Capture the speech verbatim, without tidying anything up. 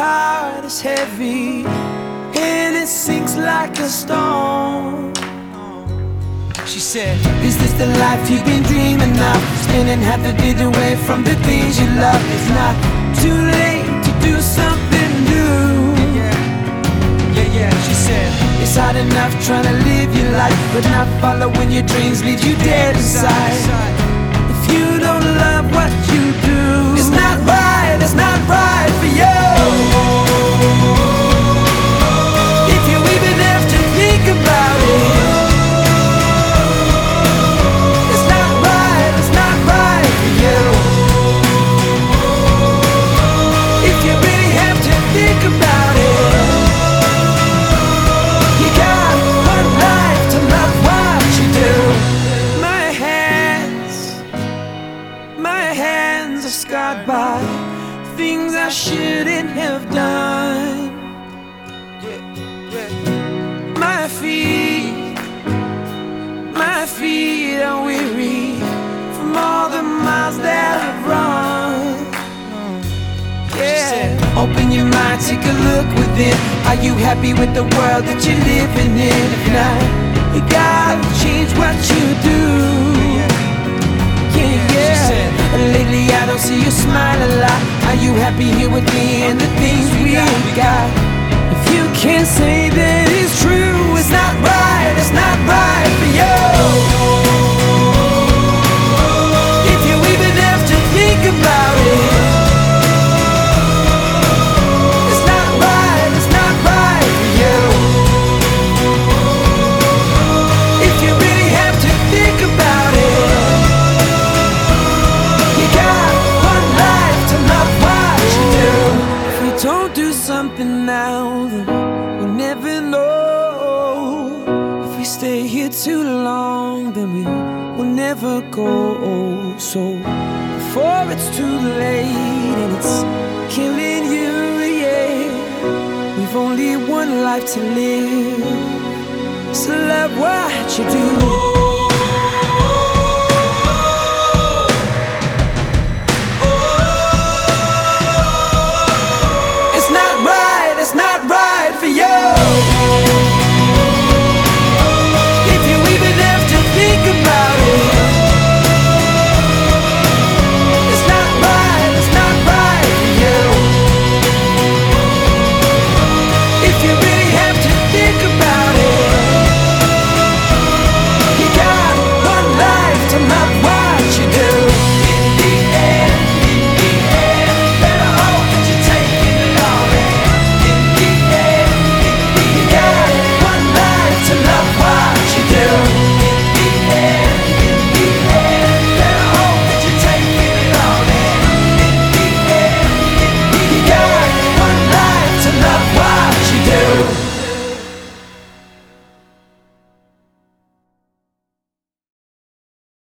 heart is heavy and it sinks like a stone. She said, is this the life you've been dreaming of? Spending half the day away from the things you love. It's not too late to do something new. Yeah, yeah, yeah. She said, it's hard enough trying to live your life, but not following your dreams leaves you dead inside. If you don't love what you do, it's not right, it's not right for you. If you even have to think about it, it's not right, it's not right for you. If you really have to think about it, you got one life to love what you do. My hands, my hands are scarred by things I shouldn't have done. My feet, my feet are weary from all the miles that I've run. Yeah. Open your mind, take a look within. Are you happy with the world that you're living in? If not, you gotta change what you do. Yeah, yeah. Lately I don't see you smile a lot. Are you happy here with me and the things we got? If you can't say that it's true, it's not right, it's not right for you. If you even have to think about it, it's not right, it's not right for you. If you really have to think about it, you got one life to love what you do. If we don't do something now, then we'll never know. If we stay here too long, then we will never go. So before it's too late and it's killing you, yeah, we've only one life to live, so love what you do.